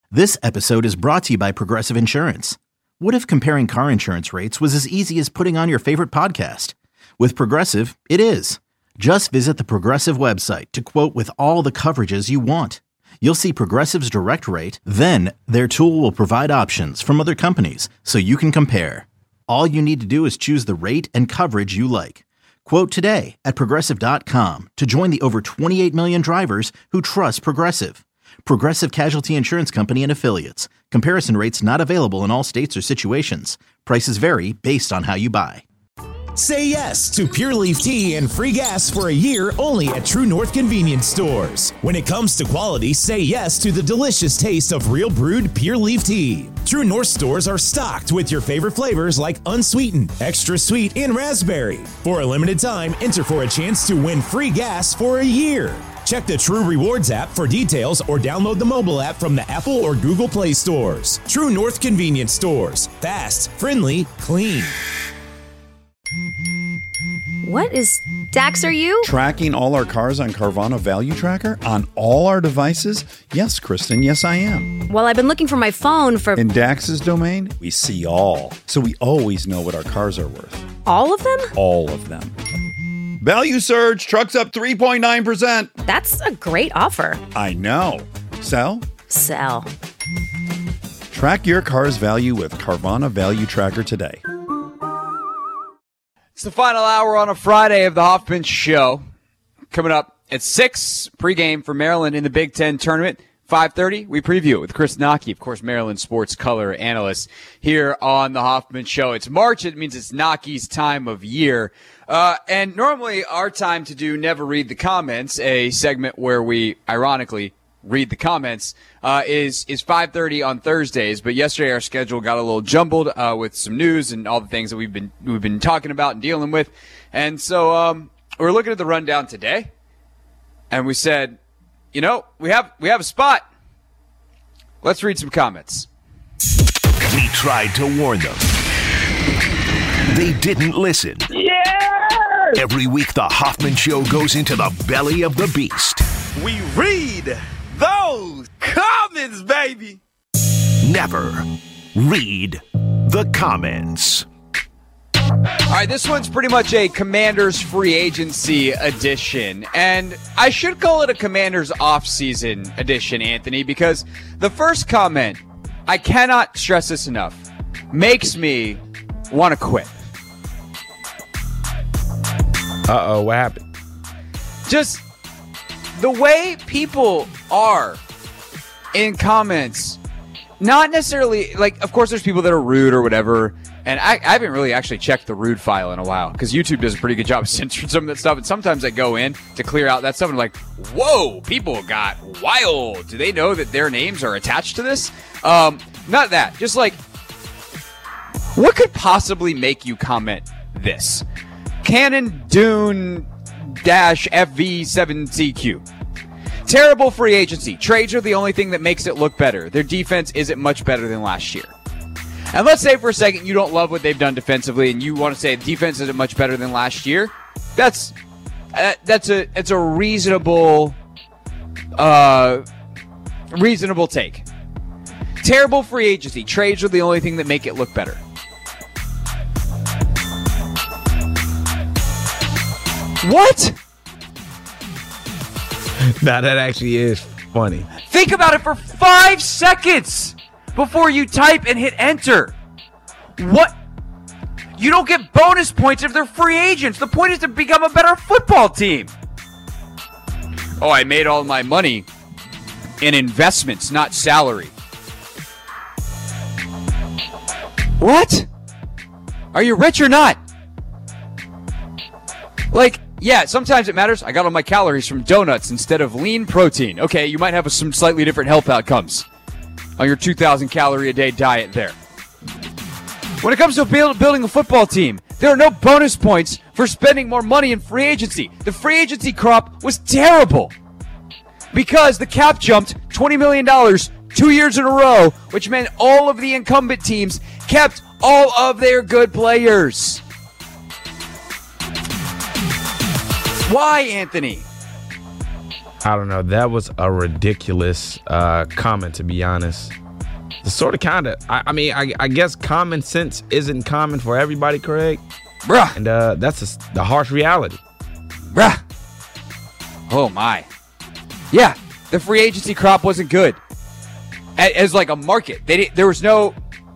This episode is brought to you by Progressive Insurance. What if comparing car insurance rates was as easy as putting on your favorite podcast? With Progressive, it is. Just visit the Progressive website to quote with all the coverages you want. You'll see Progressive's direct rate, then their tool will provide options from other companies so you can compare. All you need to do is choose the rate and coverage you like. Quote today at Progressive.com to join the over 28 million drivers who trust Progressive. Progressive Casualty Insurance Company and Affiliates. Comparison rates not available in all states or situations. Prices vary based on how you buy. Say yes to Pure Leaf Tea and free gas for a year only at True North Convenience Stores. When it comes to quality, say yes to the delicious taste of real brewed Pure Leaf Tea. True North stores are stocked with your favorite flavors like unsweetened, extra sweet, and raspberry. For a limited time, enter for a chance to win free gas for a year. Check the True Rewards app for details or download the mobile app from the Apple or Google Play stores. True North Convenience Stores. Fast, friendly, clean. What is Dax, are you? Tracking all our cars on Carvana Value Tracker on all our devices? Yes, Kristen, yes I am. Well, I've been looking for my phone for... In Dax's domain, we see all. So we always know what our cars are worth. All of them? All of them. Value surge, trucks up 3.9%. That's a great offer. I know. Sell? Sell. Track your car's value with Carvana Value Tracker today. It's the final hour on a Friday of the Hoffman Show. Coming up at 6, pregame for Maryland in the Big Ten tournament. 5:30, we preview it with Chris Naki, of course, Maryland sports color analyst here on the Hoffman Show. It's March. It means it's Naki's time of year. And normally our time to do Never Read the Comments, a segment where we ironically read the comments, is 5:30 on Thursdays. But yesterday our schedule got a little jumbled with some news and all the things that we've been talking about and dealing with. And so we're looking at the rundown today, and we said, you know, we have a spot. Let's read some comments. We tried to warn them. They didn't listen. Yeah! Every week, the Hoffman Show goes into the belly of the beast. We read those comments, baby. Never read the comments. All right, this one's pretty much a Commanders free agency edition, and I should call it a Commanders off-season edition, Anthony, because the first comment, I cannot stress this enough, makes me want to quit. Uh-oh, what happened? Just the way people are in comments, not necessarily, like, of course there's people that are rude or whatever, and I haven't really actually checked the rude file in a while, because YouTube does a pretty good job of censoring some of that stuff, and sometimes I go in to clear out that stuff, and I'm like, whoa, people got wild. Do they know that their names are attached to this? Not that. Just like, what could possibly make you comment this? Canon Dune FV7CQ. Terrible free agency. Trades are the only thing that makes it look better. Their defense isn't much better than last year. And let's say for a second you don't love what they've done defensively and you want to say defense isn't much better than last year. It's a reasonable take. Terrible free agency. Trades are the only thing that make it look better. What? Now that actually is funny. Think about it for 5 seconds before you type and hit enter. What? You don't get bonus points if they're free agents. The point is to become a better football team. Oh, I made all my money in investments, not salary. What? Are you rich or not? Like, yeah, sometimes it matters. I got all my calories from donuts instead of lean protein. Okay, you might have some slightly different health outcomes on your 2,000 calorie a day diet there. When it comes to building a football team, there are no bonus points for spending more money in free agency. The free agency crop was terrible because the cap jumped $20 million 2 years in a row, which meant all of the incumbent teams kept all of their good players. Why, Anthony? I don't know. That was a ridiculous comment, to be honest. The sort of kind of, I guess common sense isn't common for everybody, Craig. Bruh. And that's the harsh reality. Bruh. Oh, my. Yeah, the free agency crop wasn't good. As like a market. There was no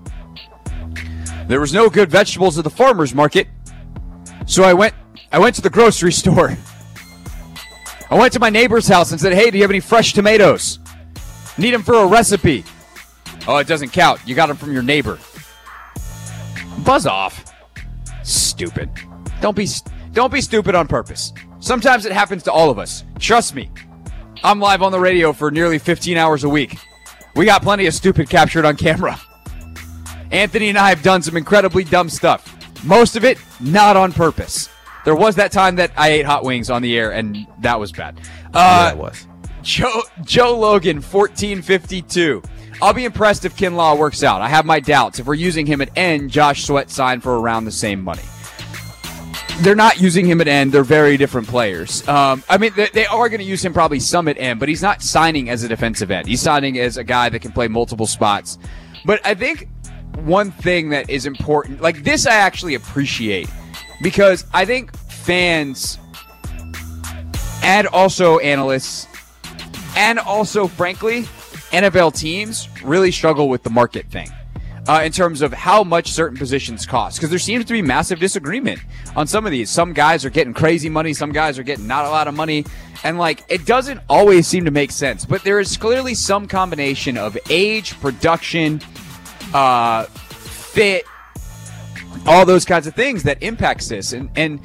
good vegetables at the farmer's market. So I went to the grocery store. I went to my neighbor's house and said, hey, do you have any fresh tomatoes? Need them for a recipe. Oh, it doesn't count. You got them from your neighbor. Buzz off. Stupid. Don't be stupid on purpose. Sometimes it happens to all of us. Trust me. I'm live on the radio for nearly 15 hours a week. We got plenty of stupid captured on camera. Anthony and I have done some incredibly dumb stuff. Most of it, not on purpose. There was that time that I ate hot wings on the air, and that was bad. Yeah, it was. Joe Logan, 1452. I'll be impressed if Kinlaw works out. I have my doubts. If we're using him at end, Josh Sweat signed for around the same money. They're not using him at end. They're very different players. They are going to use him probably some at end, but he's not signing as a defensive end. He's signing as a guy that can play multiple spots. But I think one thing that is important, like this I actually appreciate, because I think fans and also analysts and also, frankly, NFL teams really struggle with the market thing in terms of how much certain positions cost, because there seems to be massive disagreement on some of these. Some guys are getting crazy money. Some guys are getting not a lot of money. And, it doesn't always seem to make sense. But there is clearly some combination of age, production, fit, all those kinds of things that impacts this. And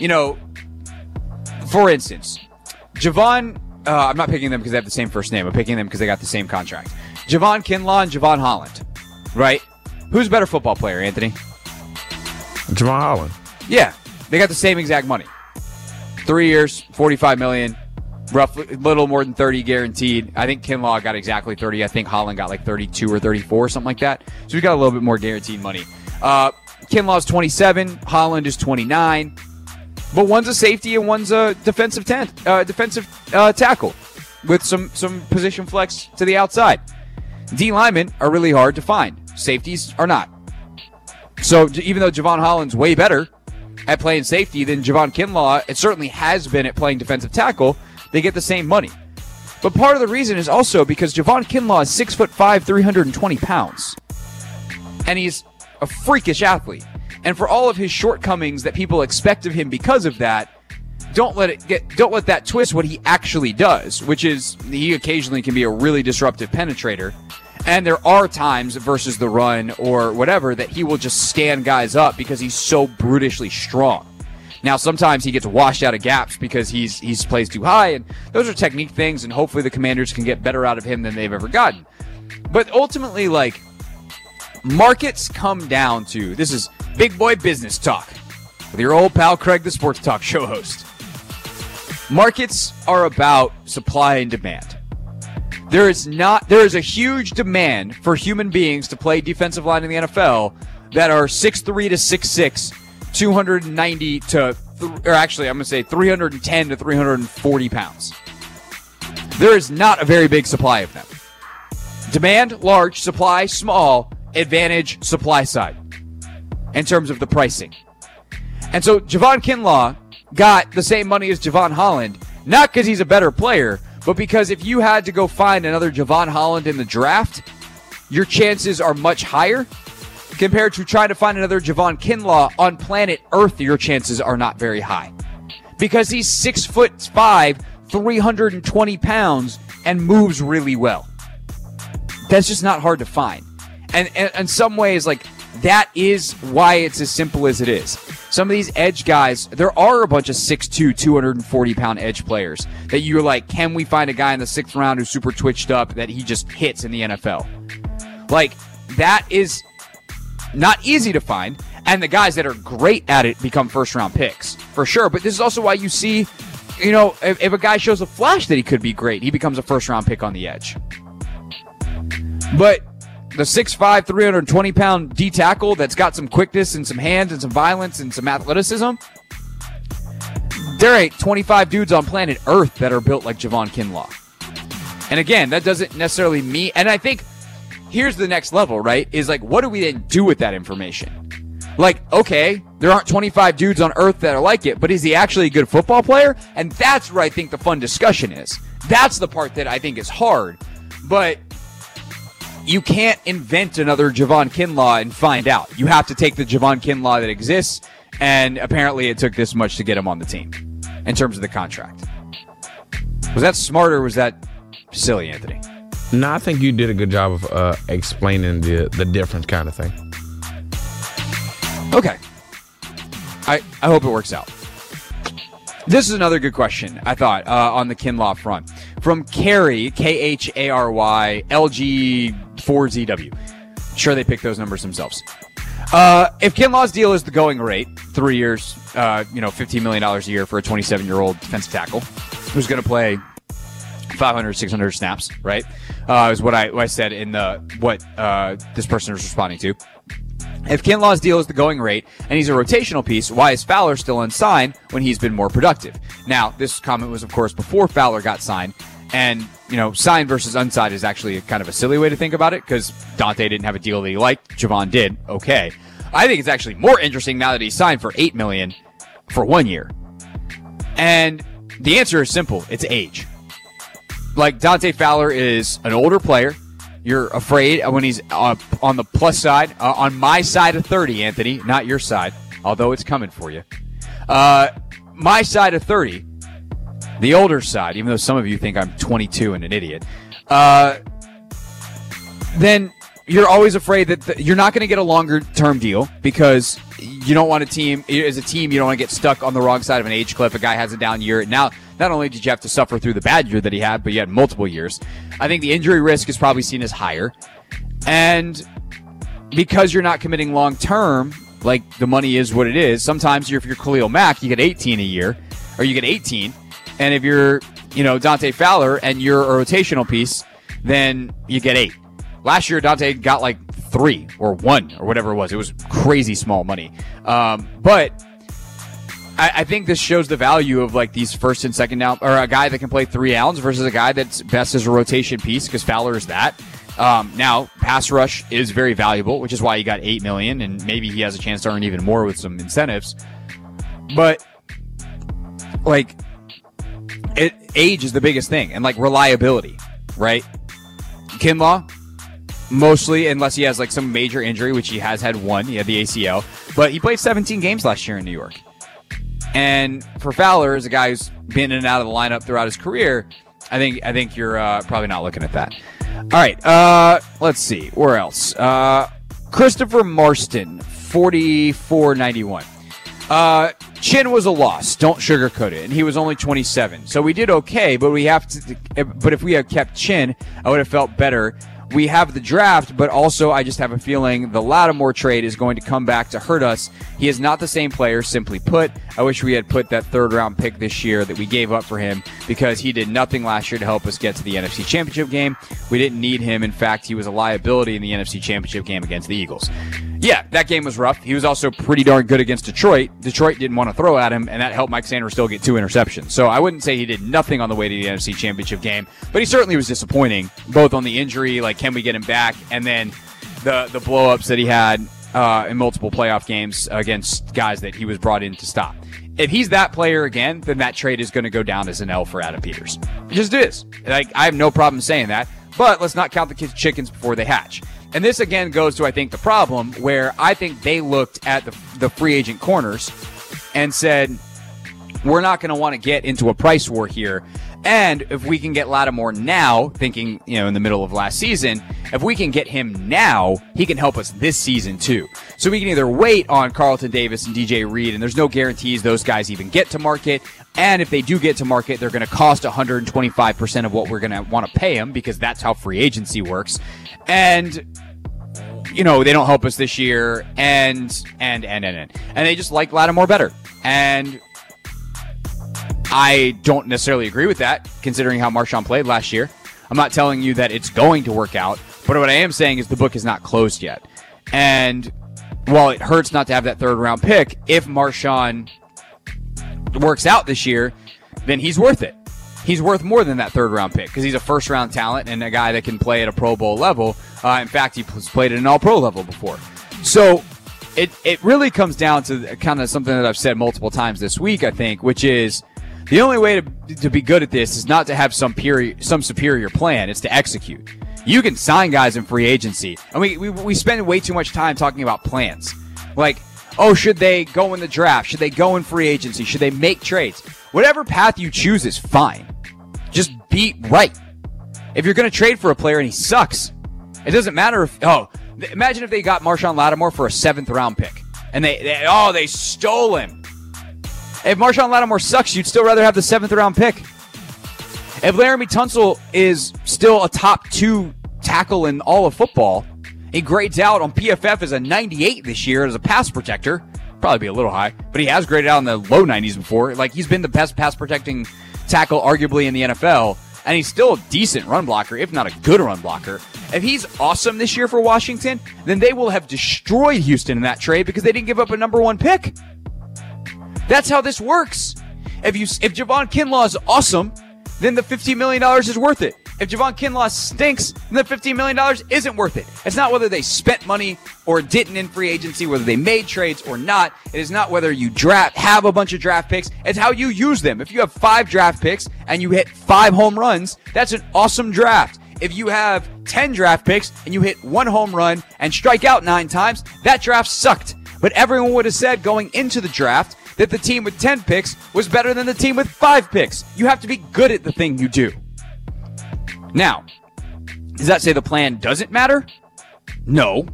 for instance, Javon, I'm not picking them because they have the same first name. I'm picking them because they got the same contract. Javon Kinlaw and Javon Holland, right? Who's a better football player, Anthony? Javon Holland. Yeah, they got the same exact money. 3 years, $45 million, roughly a little more than 30 guaranteed. I think Kinlaw got exactly 30. I think Holland got like 32 or 34, something like that. So we got a little bit more guaranteed money. Kinlaw's 27, Holland is 29, but one's a safety and one's a defensive tackle with some position flex to the outside. D linemen are really hard to find. Safeties are not. So even though Javon Holland's way better at playing safety than Javon Kinlaw, it certainly has been at playing defensive tackle, they get the same money. But part of the reason is also because Javon Kinlaw is 6'5", 320 pounds. And he's a freakish athlete. And for all of his shortcomings that people expect of him because of that, don't let that twist what he actually does, which is he occasionally can be a really disruptive penetrator. And there are times versus the run or whatever that he will just stand guys up because he's so brutishly strong. Now, sometimes he gets washed out of gaps because he's plays too high, and those are technique things, and hopefully the Commanders can get better out of him than they've ever gotten. But ultimately, markets come down to, this is big boy business talk with your old pal Craig, the sports talk show host. Markets are about supply and demand. There is a huge demand for human beings to play defensive line in the NFL that are 6'3" to 6'6", 290 to, or actually I'm going to say 310 to 340 pounds. There is not a very big supply of them. Demand, large. Supply, small. Advantage, supply side in terms of the pricing. And so Javon Kinlaw got the same money as Javon Holland, not because he's a better player, but because if you had to go find another Javon Holland in the draft, your chances are much higher compared to trying to find another Javon Kinlaw on planet Earth. Your chances are not very high because he's 6'5", 320 pounds and moves really well. That's just not hard to find. And in some ways, that is why it's as simple as it is. Some of these edge guys, there are a bunch of 6'2", 240-pound edge players that you're like, can we find a guy in the 6th round who's super twitched up that he just hits in the NFL? That is not easy to find, and the guys that are great at it become first-round picks, for sure. But this is also why you see, if a guy shows a flash that he could be great, he becomes a first-round pick on the edge. But the 6'5", 320-pound D tackle that's got some quickness and some hands and some violence and some athleticism there ain't 25 dudes on planet Earth that are built like Javon Kinlaw. And again, that doesn't necessarily mean, and I think here's the next level, right? Is like, what do we then do with that information? Like, okay, there aren't 25 dudes on Earth that are like it, but is he actually a good football player? And that's where I think the fun discussion is. That's the part that I think is hard. But you can't invent another Javon Kinlaw and find out. You have to take the Javon Kinlaw that exists, and apparently it took this much to get him on the team in terms of the contract. Was that smart or was that silly, Anthony? No, I think you did a good job of explaining the difference kind of thing. Okay. I hope it works out. This is another good question, I thought, on the Kinlaw front. From Carey, Khary, LG4ZW. Sure, they picked those numbers themselves. If Kinlaw's deal is the going rate, 3 years, $15 million a year for a 27-year-old defensive tackle who's going to play 500, 600 snaps, right? Is what I said in what this person is responding to. If Kinlaw's deal is the going rate and he's a rotational piece, why is Fowler still unsigned when he's been more productive? Now, this comment was, of course, before Fowler got signed. And, signed versus unsigned is actually kind of a silly way to think about it because Dante didn't have a deal that he liked. Javon did. Okay. I think it's actually more interesting now that he's signed for $8 million for 1 year. And the answer is simple. It's age. Like, Dante Fowler is an older player. You're afraid when he's on the plus side, on my side of 30, Anthony, not your side, although it's coming for you. My side of 30, the older side, even though some of you think I'm 22 and an idiot, then you're always afraid that you're not going to get a longer-term deal because you don't want as a team, you don't want to get stuck on the wrong side of an age cliff. A guy has a down year. Now, not only did you have to suffer through the bad year that he had, but you had multiple years. I think the injury risk is probably seen as higher. And because you're not committing long-term, like the money is what it is, sometimes if you're Khalil Mack, you get 18 a year, or you get 18. And if you're, Dante Fowler and you're a rotational piece, then you get 8. Last year, Dante got like 3 or 1 or whatever it was. It was crazy small money. But I think this shows the value of like these first and second down, or a guy that can play 3 downs versus a guy that's best as a rotation piece because Fowler is that. Now, pass rush is very valuable, which is why he got $8 million, and maybe he has a chance to earn even more with some incentives. But like, age is the biggest thing, and like reliability, right? Kinlaw, mostly, unless he has like some major injury, which he has had one. He had the ACL, but he played 17 games last year in New York. And for Fowler, as a guy who's been in and out of the lineup throughout his career, I think you're probably not looking at that. All right, let's see. Where else? Christopher Marston, 4491. Chin was a loss. Don't sugarcoat it. And he was only 27. So we did okay, but but if we had kept Chin, I would have felt better. We have the draft, but also I just have a feeling the Lattimore trade is going to come back to hurt us. He is not the same player, simply put. I wish we had put that third-round pick this year that we gave up for him because he did nothing last year to help us get to the NFC Championship game. We didn't need him. In fact, he was a liability in the NFC Championship game against the Eagles. Yeah, that game was rough. He was also pretty darn good against Detroit. Detroit didn't want to throw at him, and that helped Mike Sanders still get 2 interceptions. So I wouldn't say he did nothing on the way to the NFC Championship game, but he certainly was disappointing, both on the injury, like can we get him back, and then the blow-ups that he had in multiple playoff games against guys that he was brought in to stop. If he's that player again, then that trade is going to go down as an L for Adam Peters. It just is. Like, I have no problem saying that, but let's not count the chickens before they hatch. And this, again, goes to, I think, the problem where I think they looked at the free agent corners and said, we're not going to want to get into a price war here. And if we can get Lattimore now, thinking, in the middle of last season, if we can get him now, he can help us this season too. So we can either wait on Carlton Davis and DJ Reed, and there's no guarantees those guys even get to market. And if they do get to market, they're going to cost 125% of what we're going to want to pay them because that's how free agency works. And they don't help us this year, and they just like Lattimore better. And I don't necessarily agree with that, considering how Marshawn played last year. I'm not telling you that it's going to work out, but what I am saying is the book is not closed yet. And while it hurts not to have that third-round pick, if Marshawn works out this year, then he's worth it. He's worth more than that third-round pick because he's a first-round talent and a guy that can play at a Pro Bowl level. In fact, he's played at an All-Pro level before. So it really comes down to kind of something that I've said multiple times this week, I think, which is the only way to be good at this is not to have some superior plan. It's to execute. You can sign guys in free agency. And we spend way too much time talking about plans. Like, oh, should they go in the draft? Should they go in free agency? Should they make trades? Whatever path you choose is fine. Just be right. If you're going to trade for a player and he sucks, it doesn't matter if, imagine if they got Marshawn Lattimore for a 7th-round pick. And they stole him. If Marshawn Lattimore sucks, you'd still rather have the 7th-round pick. If Laramie Tunsil is still a top 2 tackle in all of football, he grades out on PFF as a 98 this year as a pass protector. Probably be a little high, but he has graded out in the low 90s before. Like, he's been the best pass protecting tackle arguably in the NFL, and he's still a decent run blocker, if not a good run blocker. If he's awesome this year for Washington, then they will have destroyed Houston in that trade because they didn't give up a number 1 pick. That's how this works. If Javon Kinlaw is awesome, then the $15 million is worth it. If Javon Kinlaw stinks, then the $15 million isn't worth it. It's not whether they spent money or didn't in free agency, whether they made trades or not. It is not whether you have a bunch of draft picks. It's how you use them. If you have 5 draft picks and you hit 5 home runs, that's an awesome draft. If you have 10 draft picks and you hit 1 home run and strike out 9 times, that draft sucked. But everyone would have said going into the draft that the team with 10 picks was better than the team with 5 picks. You have to be good at the thing you do. Now, does that say the plan doesn't matter? No.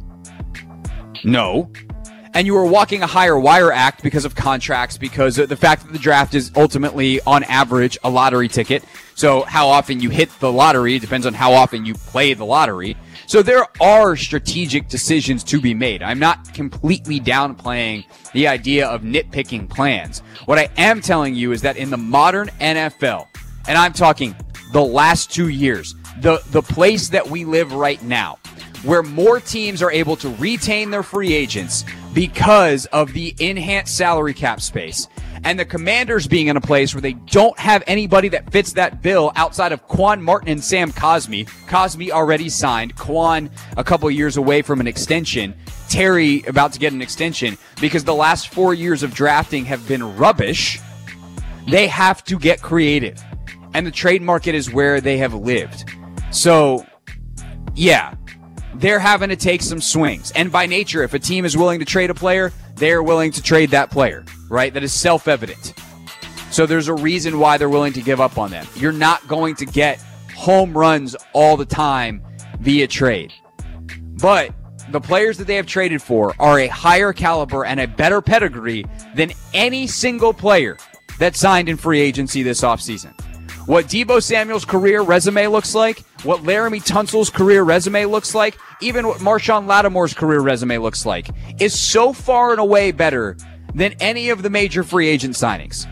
And you are walking a higher wire act because of contracts, because of the fact that the draft is ultimately, on average, a lottery ticket. So how often you hit the lottery depends on how often you play the lottery. So there are strategic decisions to be made. I'm not completely downplaying the idea of nitpicking plans. What I am telling you is that in the modern NFL, and I'm talking the last 2 years, the place that we live right now, where more teams are able to retain their free agents because of the enhanced salary cap space, and the Commanders being in a place where they don't have anybody that fits that bill outside of Quan Martin and Sam Cosmi. Cosmi already signed. Quan a couple years away from an extension. Terry about to get an extension because the last 4 years of drafting have been rubbish. They have to get creative. And the trade market is where they have lived. So, yeah, they're having to take some swings. And by nature, if a team is willing to trade a player, they're willing to trade that player, right? That is self-evident. So there's a reason why they're willing to give up on them. You're not going to get home runs all the time via trade. But the players that they have traded for are a higher caliber and a better pedigree than any single player that signed in free agency this offseason. What Deebo Samuel's career resume looks like, what Laramie Tunsil's career resume looks like, even what Marshawn Lattimore's career resume looks like, is so far and away better than any of the major free agent signings.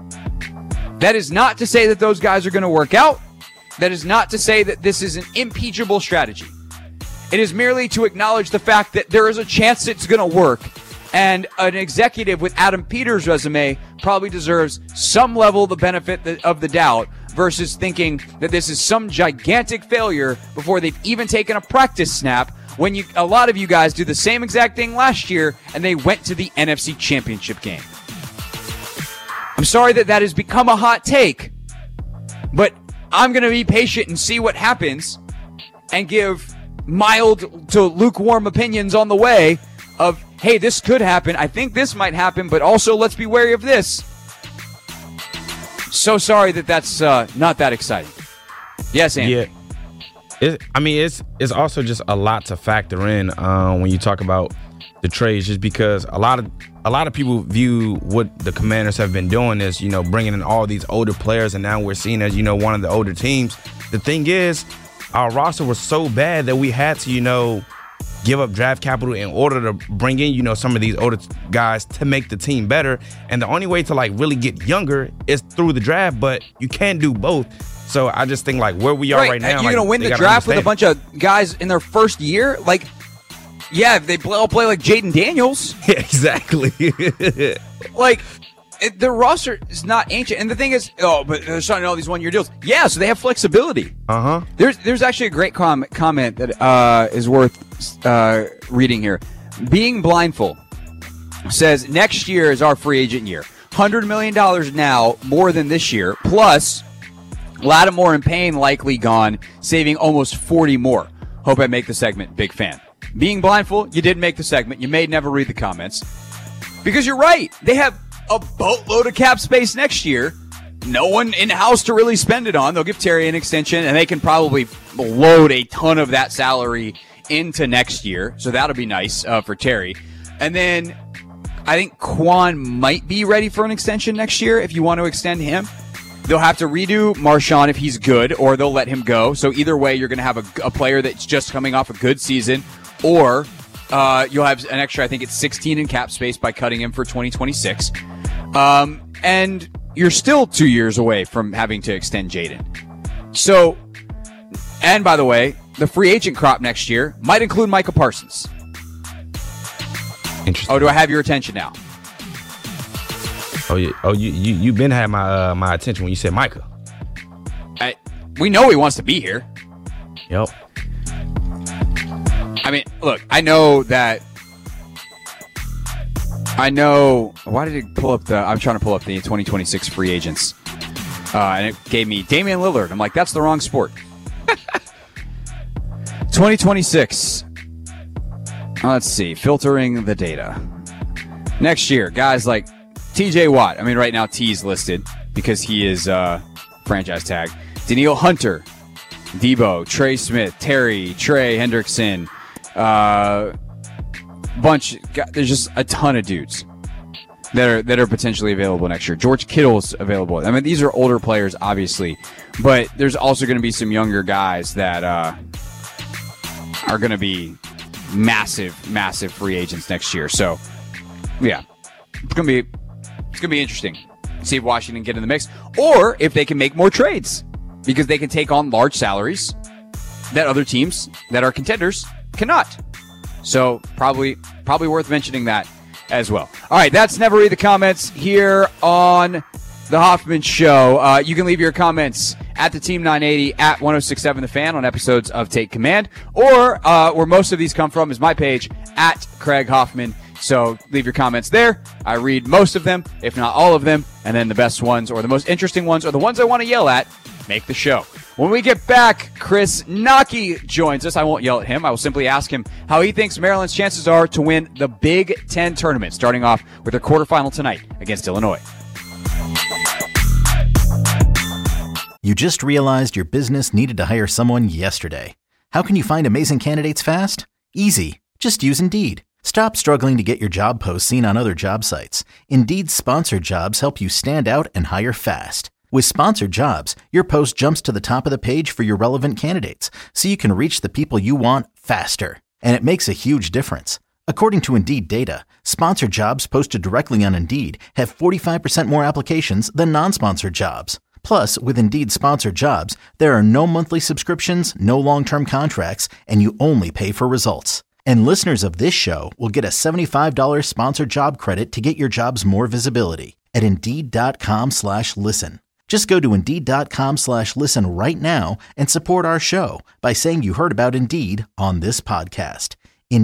That is not to say that those guys are going to work out. That is not to say that this is an impeachable strategy. It is merely to acknowledge the fact that there is a chance it's going to work, and an executive with Adam Peters' resume probably deserves some level of the benefit of the doubt versus thinking that this is some gigantic failure before they've even taken a practice snap, when a lot of you guys do the same exact thing last year and they went to the NFC Championship game. I'm sorry that has become a hot take, but I'm going to be patient and see what happens and give mild to lukewarm opinions on the way of, hey, this could happen. I think this might happen, but also let's be wary of this. So sorry that's not that exciting. Yes, Andy. Yeah. It's also just a lot to factor in when you talk about the trades, just because a lot of people view what the Commanders have been doing as, bringing in all these older players, and now we're seen as, one of the older teams. The thing is, our roster was so bad that we had to, give up draft capital in order to bring in, some of these older guys to make the team better. And the only way to really get younger is through the draft, but you can't do both. So I just think where we are right now, you're going to win the draft with a bunch of guys in their first year. If they all play like Jaden Daniels. Yeah, exactly. Their roster is not ancient. And the thing is, but they're signing all these one-year deals. Yeah, so they have flexibility. Uh-huh. There's actually a great comment that is worth reading here. Being Blindful says, next year is our free agent year. $100 million now, more than this year, plus Lattimore and Payne likely gone, saving almost 40 more. Hope I make the segment. Big fan. Being Blindful, you did make the segment. You may never read the comments. Because you're right. They have a boatload of cap space next year. No one in-house to really spend it on. They'll give Terry an extension, and they can probably load a ton of that salary into next year. So that'll be nice for Terry. And then I think Quan might be ready for an extension next year if you want to extend him. They'll have to redo Marchand if he's good, or they'll let him go. So either way, you're going to have a player that's just coming off a good season, or you'll have an extra, I think it's 16 in cap space by cutting him for 2026. And you're still 2 years away from having to extend Jaden. So, and by the way, the free agent crop next year might include Micah Parsons. Interesting. Oh, do I have your attention now? Oh, yeah. Oh, you've been had my attention when you said Micah. We know he wants to be here. Yep. I mean, look, I know. Why did it pull up I'm trying to pull up the 2026 free agents. And it gave me Damian Lillard. I'm like, that's the wrong sport. 2026. Let's see. Filtering the data. Next year, guys like TJ Watt. I mean, right now T's listed because he is franchise tag. Daniil Hunter, Debo, Trey Smith, Terry, Trey Hendrickson, there's just a ton of dudes that are potentially available next year. George Kittle's available. I mean, these are older players, obviously, but there's also going to be some younger guys that are going to be massive free agents next year. So, yeah, it's going to be interesting. See if Washington get in the mix, or if they can make more trades, because they can take on large salaries that other teams that are contenders cannot. So probably worth mentioning that as well. All right, that's Never Read the Comments here on The Hoffman Show. You can leave your comments at the Team 980 at 1067 The Fan on episodes of Take Command, or where most of these come from is my page at Craig Hoffman. So leave your comments there. I read most of them, if not all of them, and then the best ones or the most interesting ones or the ones I want to yell at make the show. When we get back, Chris Naki joins us. I won't yell at him. I will simply ask him how he thinks Maryland's chances are to win the Big Ten tournament, starting off with their quarterfinal tonight against Illinois. You just realized your business needed to hire someone yesterday. How can you find amazing candidates fast? Easy. Just use Indeed. Stop struggling to get your job posts seen on other job sites. Indeed's sponsored jobs help you stand out and hire fast. With sponsored jobs, your post jumps to the top of the page for your relevant candidates, so you can reach the people you want faster. And it makes a huge difference. According to Indeed data, sponsored jobs posted directly on Indeed have 45% more applications than non-sponsored jobs. Plus, with Indeed sponsored jobs, there are no monthly subscriptions, no long-term contracts, and you only pay for results. And listeners of this show will get a $75 sponsored job credit to get your jobs more visibility at Indeed.com/listen. Just go to Indeed.com/listen right now and support our show by saying you heard about Indeed on this podcast.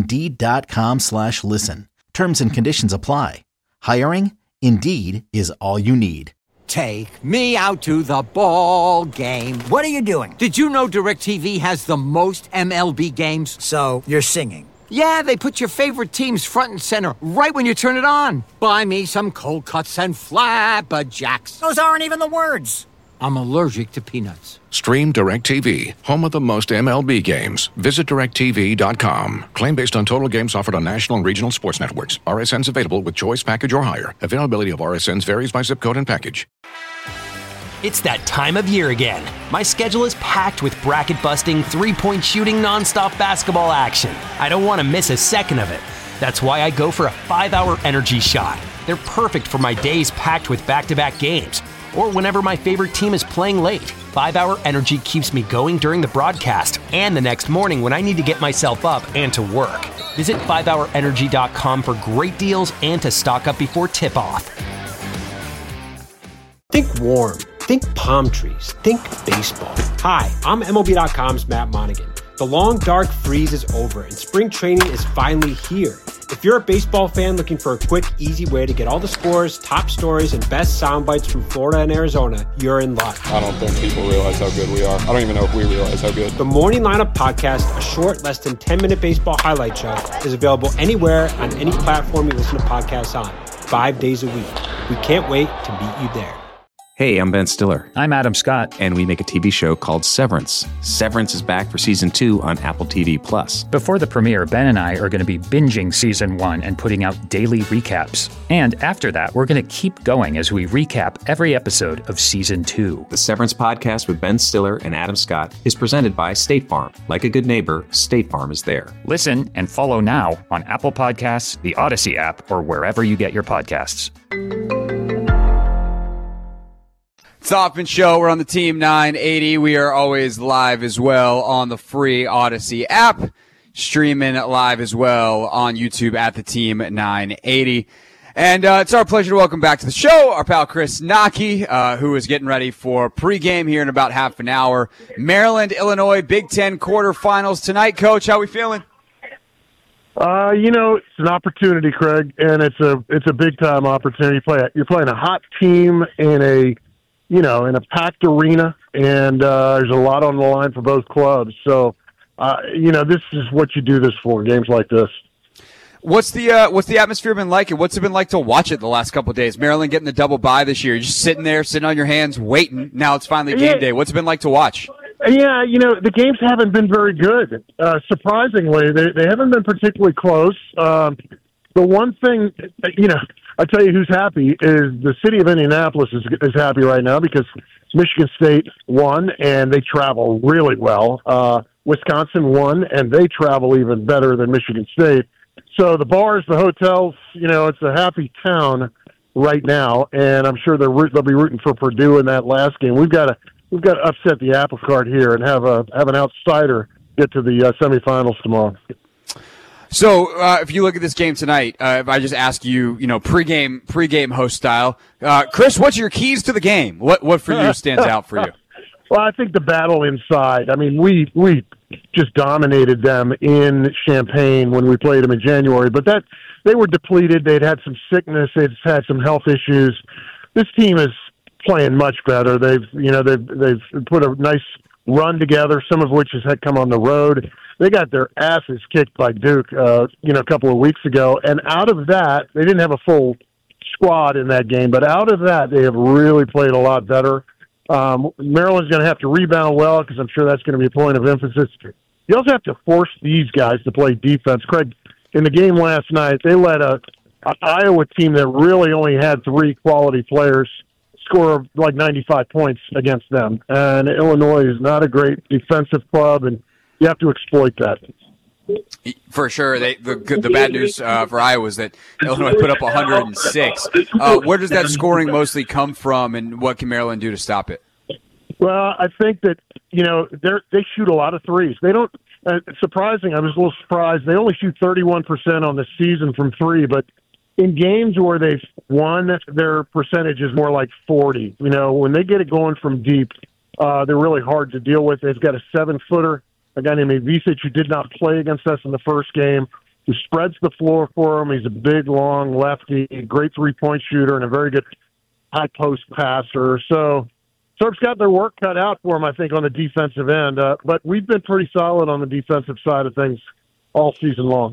Indeed.com/listen. Terms and conditions apply. Hiring? Indeed is all you need. Take me out to the ball game. What are you doing? Did you know DirecTV has the most MLB games? So, you're singing. Yeah, they put your favorite teams front and center right when you turn it on. Buy me some cold cuts and flapjacks. Those aren't even the words. I'm allergic to peanuts. Stream DirecTV, home of the most MLB games. Visit DirecTV.com. Claim based on total games offered on national and regional sports networks. RSNs available with choice package or higher. Availability of RSNs varies by zip code and package. It's that time of year again. My schedule is packed with bracket-busting, three-point shooting, nonstop basketball action. I don't want to miss a second of it. That's why I go for a 5-hour energy shot. They're perfect for my days packed with back-to-back games, or whenever my favorite team is playing late. 5-hour energy keeps me going during the broadcast and the next morning when I need to get myself up and to work. Visit 5hourenergy.com for great deals and to stock up before tip-off. Think warm. Think palm trees. Think baseball. Hi, I'm MLB.com's Matt Monaghan. The long, dark freeze is over, and spring training is finally here. If you're a baseball fan looking for a quick, easy way to get all the scores, top stories, and best sound bites from Florida and Arizona, you're in luck. I don't think people realize how good we are. I don't even know if we realize how good. The Morning Lineup Podcast, a short, less than 10-minute baseball highlight show, is available anywhere on any platform you listen to podcasts on, 5 days a week. We can't wait to meet you there. Hey, I'm Ben Stiller. I'm Adam Scott. And we make a TV show called Severance. Severance is back for season 2 on Apple TV+. Before the premiere, Ben and I are going to be binging season 1 and putting out daily recaps. And after that, we're going to keep going as we recap every episode of season 2. The Severance podcast with Ben Stiller and Adam Scott is presented by State Farm. Like a good neighbor, State Farm is there. Listen and follow now on Apple Podcasts, the Odyssey app, or wherever you get your podcasts. It's the Hoffman Show. We're on the Team 980. We are always live as well on the free Odyssey app, streaming live as well on YouTube at the Team 980. And it's our pleasure to welcome back to the show our pal Chris Naki, who is getting ready for pregame here in about half an hour. Maryland, Illinois, Big Ten quarterfinals tonight. Coach, how we feeling? It's an opportunity, Craig, and it's a big time opportunity. You're playing a hot team in a packed arena, and there's a lot on the line for both clubs. So, this is what you do this for, games like this. What's the atmosphere been like, and what's it been like to watch it the last couple of days? Maryland getting the double bye this year. You're just sitting on your hands, waiting. Now it's finally game day. What's it been like to watch? Yeah, the games haven't been very good. Surprisingly, they haven't been particularly close. The one thing, I tell you who's happy is the city of Indianapolis is happy right now because Michigan State won, and they travel really well. Wisconsin won, and they travel even better than Michigan State. So the bars, the hotels, it's a happy town right now, and I'm sure they'll be rooting for Purdue in that last game. We've got to upset the apple cart here and have an outsider get to the semifinals tomorrow. So, if you look at this game tonight, if I just ask you, pregame host style, Chris, what's your keys to the game? What for you stands out for you? Well, I think the battle inside. I mean, we just dominated them in Champaign when we played them in January, but they were depleted. They'd had some sickness. They'd had some health issues. This team is playing much better. They've put a nice run together, some of which has had come on the road. They got their asses kicked by Duke, a couple of weeks ago. And out of that, they didn't have a full squad in that game, but out of that, they have really played a lot better. Maryland's going to have to rebound well because I'm sure that's going to be a point of emphasis. You also have to force these guys to play defense. Craig, in the game last night, they let an Iowa team that really only had 3 quality players score like 95 points against them. And Illinois is not a great defensive club, and you have to exploit that. For sure. The bad news for Iowa is that Illinois put up 106. Where does that scoring mostly come from, and what can Maryland do to stop it? Well, I think that, they shoot a lot of threes. They don't surprising, I was a little surprised. They only shoot 31% on the season from 3, but in games where they've won, their percentage is more like 40. When they get it going from deep, they're really hard to deal with. They've got a 7-footer, a guy named Ivisic, who did not play against us in the first game, who spreads the floor for him. He's a big, long lefty, great three-point shooter, and a very good high-post passer. So Terp's got their work cut out for him, I think, on the defensive end. But we've been pretty solid on the defensive side of things all season long.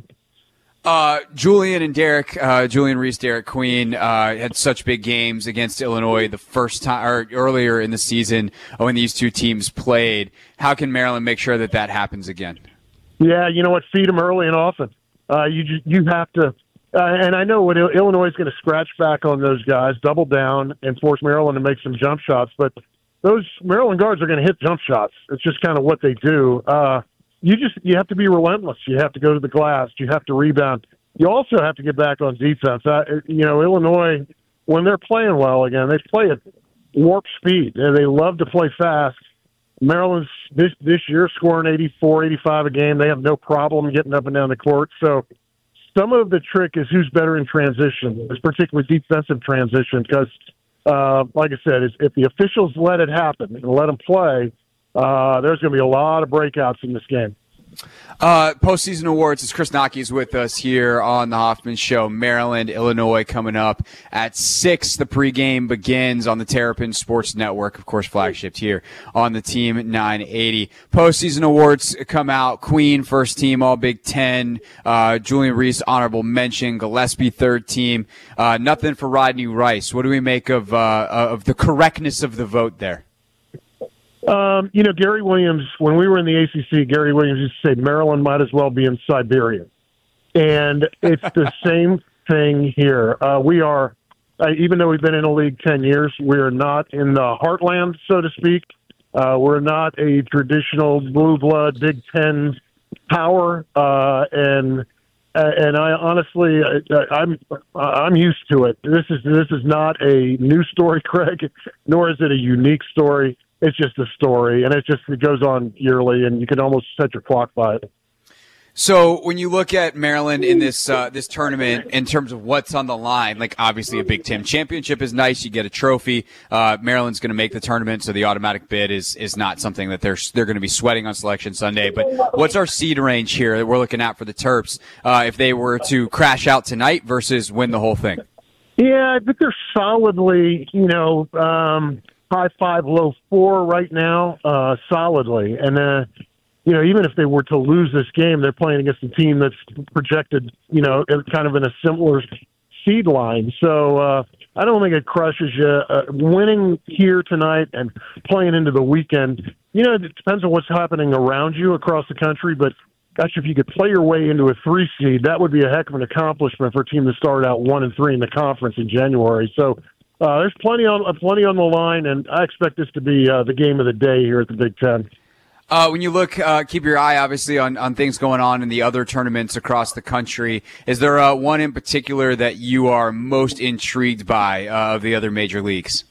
Julian and Derek, Julian Reese, Derek Queen, had such big games against Illinois the first time, or earlier in the season when these two teams played. How can Maryland make sure that happens again? Yeah, you know what? Feed them early and often. You have to, and I know what Illinois is going to scratch back on those guys, double down, and force Maryland to make some jump shots. But those Maryland guards are going to hit jump shots. It's just kind of what they do. You have to be relentless. You have to go to the glass. You have to rebound. You also have to get back on defense. Illinois, when they're playing well again, they play at warp speed. They love to play fast. Maryland's this year scoring 84, 85 a game. They have no problem getting up and down the court. So some of the trick is who's better in transition, particularly defensive transition, because like I said, if the officials let it happen and let them play, there's going to be a lot of breakouts in this game. Postseason awards. It's Chris Naki is with us here on the Hoffman Show. Maryland, Illinois coming up at 6. The pregame begins on the Terrapin Sports Network, of course, flagship here on the Team 980. Postseason awards come out. Queen, first team, all Big Ten. Julian Reese, honorable mention. Gillespie, third team. Nothing for Rodney Rice. What do we make of the correctness of the vote there? Gary Williams, when we were in the ACC, Gary Williams used to say Maryland might as well be in Siberia. And it's the same thing here. We are, even though we've been in the league 10 years, we're not in the heartland, so to speak. We're not a traditional blue blood Big Ten power. And I honestly, I'm used to it. This is not a new story, Craig, nor is it a unique story. It's just a story, and it goes on yearly, and you can almost set your clock by it. So when you look at Maryland in this tournament in terms of what's on the line, like obviously a Big Ten championship is nice. You get a trophy. Maryland's going to make the tournament, so the automatic bid is not something that they're going to be sweating on Selection Sunday. But what's our seed range here that we're looking at for the Terps if they were to crash out tonight versus win the whole thing? Yeah, I think they're solidly, high 5, low 4 right now, solidly. And, even if they were to lose this game, they're playing against a team that's projected, kind of in a similar seed line. So I don't think it crushes you. Winning here tonight and playing into the weekend, it depends on what's happening around you across the country. But, gosh, if you could play your way into a 3 seed, that would be a heck of an accomplishment for a team that started out 1-3 in the conference in January. So, there's plenty on the line, and I expect this to be the game of the day here at the Big Ten. When you look, keep your eye obviously on things going on in the other tournaments across the country. Is there one in particular that you are most intrigued by of the other major leagues?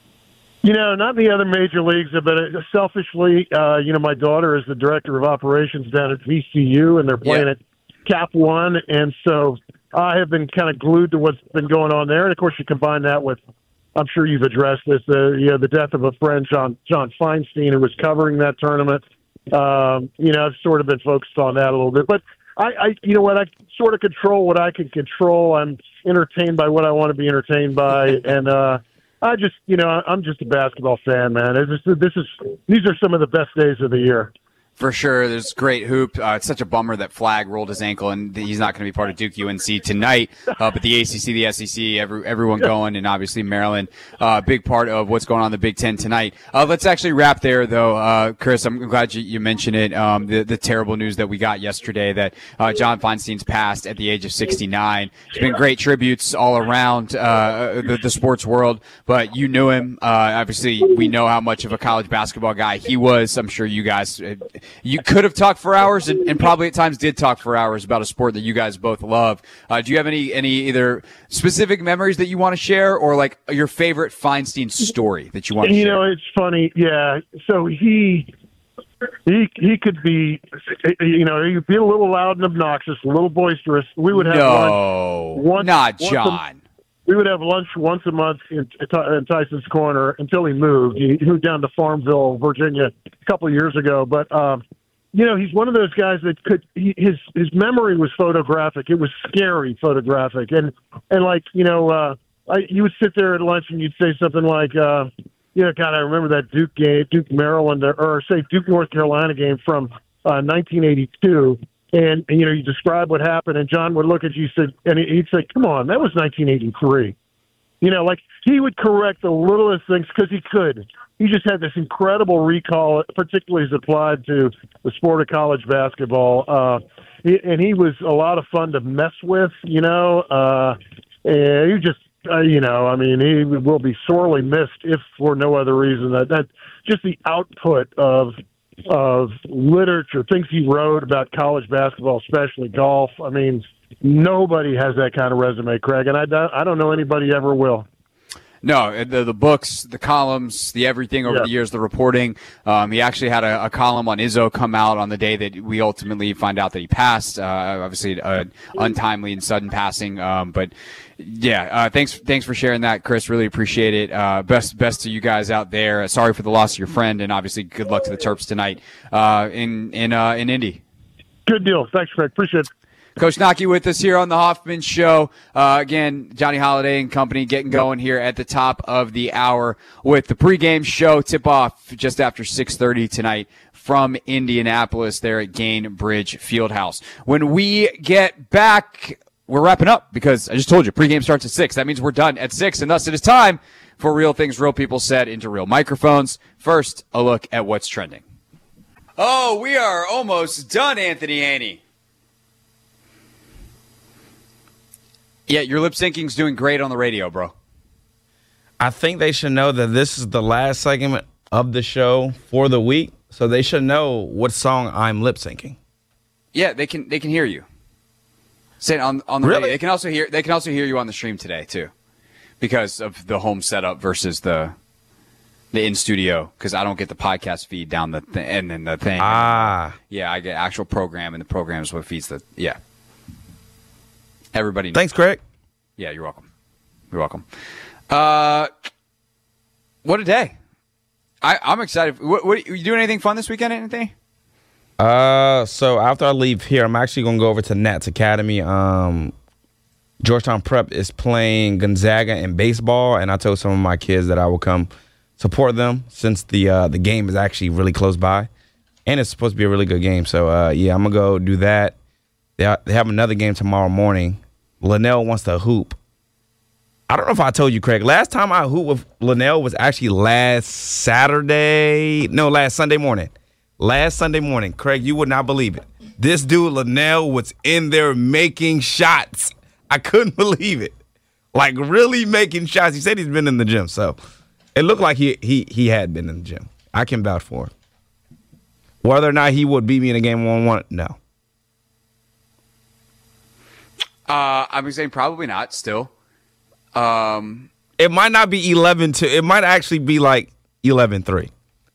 Not the other major leagues, but selfishly, my daughter is the director of operations down at VCU, and they're playing at Cap One, and so I have been kind of glued to what's been going on there. And, of course, you combine that with, I'm sure you've addressed this, the death of a friend, John Feinstein, who was covering that tournament. I've sort of been focused on that a little bit. But I sort of control what I can control. I'm entertained by what I want to be entertained by. And I'm just a basketball fan, man. These are some of the best days of the year. For sure, there's great hoop. It's such a bummer that Flagg rolled his ankle and he's not going to be part of Duke UNC tonight. But the ACC, the SEC, everyone going, and obviously Maryland, big part of what's going on in the Big Ten tonight. Let's actually wrap there, though. Chris, I'm glad you mentioned it. The terrible news that we got yesterday that John Feinstein's passed at the age of 69. It's been great tributes all around the sports world, but you knew him. Obviously, we know how much of a college basketball guy he was. I'm sure you guys. You could have talked for hours and probably at times did talk for hours about a sport that you guys both love. Do you have any either specific memories that you want to share or like your favorite Feinstein story that you want to share? It's funny. Yeah. So he could be, he'd be a little loud and obnoxious, a little boisterous. We would have lunch. Not John. We would have lunch once a month in Tyson's Corner until he moved. He moved down to Farmville, Virginia, a couple of years ago. But he's one of those guys that his memory was photographic. It was scary photographic, and you would sit there at lunch and you'd say something like, God, I remember that Duke game, Duke Maryland, or say Duke North Carolina game from 1982. And you describe what happened, and John would look at you and he'd say, "Come on, that was 1983." He would correct the littlest things because he could. He just had this incredible recall, particularly as applied to the sport of college basketball. And he was a lot of fun to mess with. And he just, he will be sorely missed if for no other reason that just the output of literature, things he wrote about college basketball, especially golf. I mean, nobody has that kind of resume, Craig, and I don't know anybody ever will. No, the books, the columns, the everything over the years, the reporting. He actually had a column on Izzo come out on the day that we ultimately find out that he passed. Obviously, untimely and sudden passing. But yeah, thanks for sharing that, Chris. Really appreciate it. Best to you guys out there. Sorry for the loss of your friend, and obviously good luck to the Terps tonight in Indy. Good deal. Thanks, Craig. Appreciate it. Coach Naki with us here on the Hoffman Show. Again, Johnny Holiday and company getting going here at the top of the hour with the pregame show tip-off just after 6:30 tonight from Indianapolis there at Gainbridge Fieldhouse. When we get back, we're wrapping up because I just told you pregame starts at 6. That means we're done at 6, and thus it is time for Real Things Real People Said into Real Microphones. First, a look at what's trending. Oh, we are almost done, Anthony Haney. Yeah, your lip syncing's doing great on the radio, bro. I think they should know that this is the last segment of the show for the week, so they should know what song I'm lip syncing. Yeah, they can hear you. Say on the radio. They can also hear you on the stream today too, because of the home setup versus the in studio. Because I don't get the podcast feed down the and then the thing. Yeah, I get actual program, and the program is what feeds the Everybody knows. Thanks, Craig. Yeah, you're welcome. You're welcome. What a day. I'm excited. What you doing anything fun this weekend, Anthony? So after I leave here, I'm actually going to go over to Nats Academy. Georgetown Prep is playing Gonzaga in baseball, and I told some of my kids that I will come support them since the game is actually really close by, and it's supposed to be a really good game. So, I'm going to go do that. They have another game tomorrow morning. Linnell wants to hoop. I don't know if I told you, Craig. Last time I hooped with Linnell was actually last Sunday morning. Last Sunday morning. Craig, you would not believe it. This dude, Linnell, was in there making shots. I couldn't believe it. Like, really making shots. He said he's been in the gym, so it looked like he had been in the gym. I can vouch for it. Whether or not he would beat me in a game 1-1, no. I'm saying probably not still. It might not be 11-2. It might actually be like 11-3.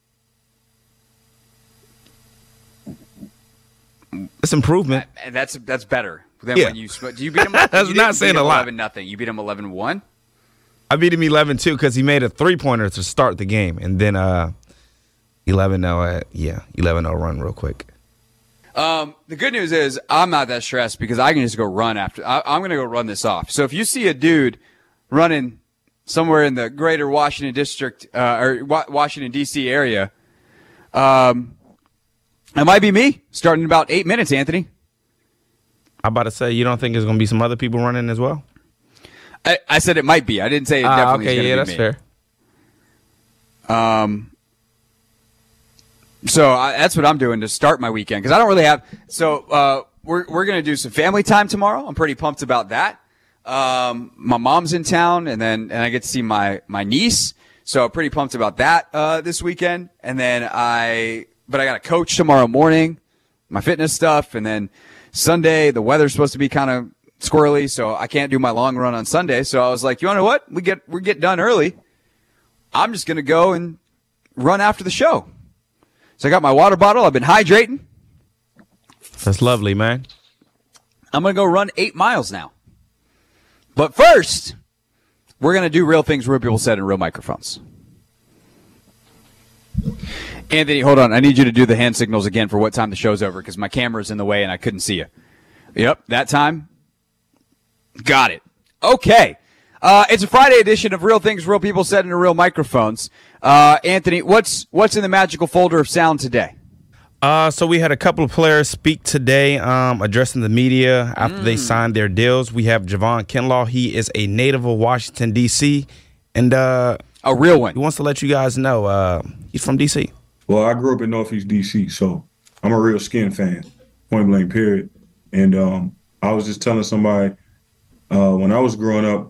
It's improvement. That's better than when you do you beat him. That's not saying a lot. 11-0. You beat him 11-1. I beat him 11-2 because he made a 3-pointer to start the game, and then 11-0. 11-0 run real quick. The good news is I'm not that stressed because I can just go run after. I'm going to go run this off. So if you see a dude running somewhere in the greater Washington district or Washington, D.C. area, it might be me starting in about 8 minutes, Anthony. I'm about to say, you don't think there's going to be some other people running as well? I said it might be. I didn't say it definitely is going to be me. Okay, yeah, that's fair. So that's what I'm doing to start my weekend because I don't really have. So we're going to do some family time tomorrow. I'm pretty pumped about that. My mom's in town, and I get to see my niece. So I'm pretty pumped about that this weekend. And then I got to coach tomorrow morning, my fitness stuff, and then Sunday the weather's supposed to be kind of squirrely, so I can't do my long run on Sunday. So I was like, you know what? We get done early. I'm just going to go and run after the show. So I got my water bottle. I've been hydrating. That's lovely, man. I'm going to go run 8 miles now. But first, we're going to do real things real people said in real microphones. Anthony, hold on. I need you to do the hand signals again for what time the show's over because my camera's in the way and I couldn't see you. Yep, that time. Got it. Okay. It's a Friday edition of Real Things Real People Said in Real Microphones. Anthony, what's in the magical folder of sound today? So we had a couple of players speak today addressing the media after they signed their deals. We have Javon Kinlaw. He is a native of Washington, D.C., and a real one. He wants to let you guys know he's from D.C. Well, I grew up in Northeast D.C., so I'm a real Skin fan, point blank, period. And I was just telling somebody when I was growing up,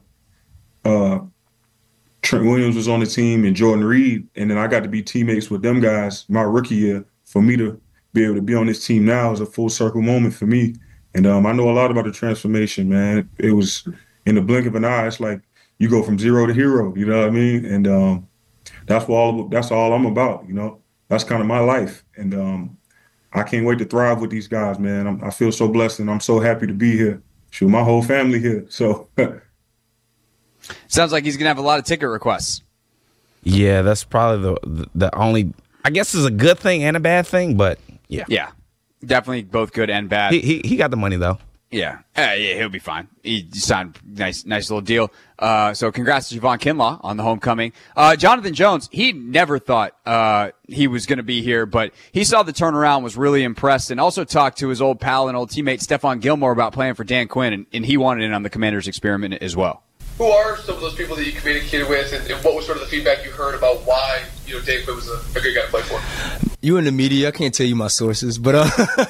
Trent Williams was on the team and Jordan Reed, and then I got to be teammates with them guys my rookie year. For me to be able to be on this team now is a full circle moment for me. And I know a lot about the transformation, man. It was in the blink of an eye. It's like you go from zero to hero. You know what I mean? And that's all I'm about. You know, that's kind of my life. And I can't wait to thrive with these guys, man. I feel so blessed, and I'm so happy to be here. Shoot, my whole family here. So sounds like he's gonna have a lot of ticket requests. Yeah, that's probably the only. I guess it's a good thing and a bad thing, but yeah, definitely both good and bad. He got the money though. Yeah, he'll be fine. He signed nice little deal. So congrats to Javon Kinlaw on the homecoming. Jonathan Jones, he never thought he was going to be here, but he saw the turnaround, was really impressed, and also talked to his old pal and old teammate Stephon Gilmore about playing for Dan Quinn, and he wanted in on the Commanders experiment as well. Who are some of those people that you communicated with, and what was sort of the feedback you heard about why Dan Quinn was a good guy to play for? You in the media, I can't tell you my sources, but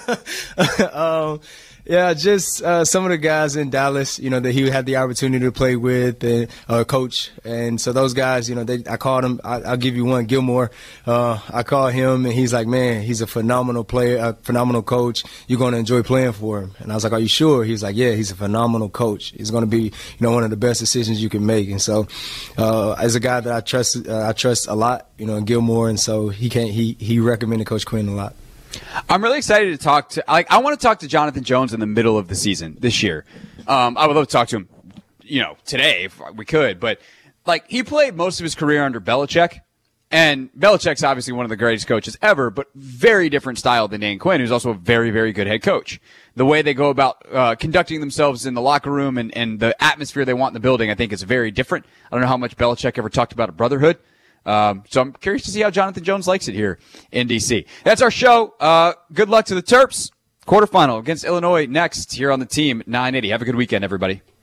yeah, just some of the guys in Dallas, that he had the opportunity to play with and coach. And so those guys, I called him. I'll give you one, Gilmore. I called him, and he's like, man, he's a phenomenal player, a phenomenal coach. You're going to enjoy playing for him. And I was like, are you sure? He was like, yeah, he's a phenomenal coach. He's going to be, one of the best decisions you can make. And so as a guy that I trust a lot, Gilmore. And so he recommended Coach Quinn a lot. I'm really excited to talk to. I want to talk to Jonathan Jones in the middle of the season this year. I would love to talk to him, today if we could. But he played most of his career under Belichick, and Belichick's obviously one of the greatest coaches ever, but very different style than Dan Quinn, who's also a very, very good head coach. The way they go about conducting themselves in the locker room and the atmosphere they want in the building, I think is very different. I don't know how much Belichick ever talked about a brotherhood. So I'm curious to see how Jonathan Jones likes it here in D.C. That's our show. Good luck to the Terps. Quarterfinal against Illinois next here on the team, 980. Have a good weekend, everybody.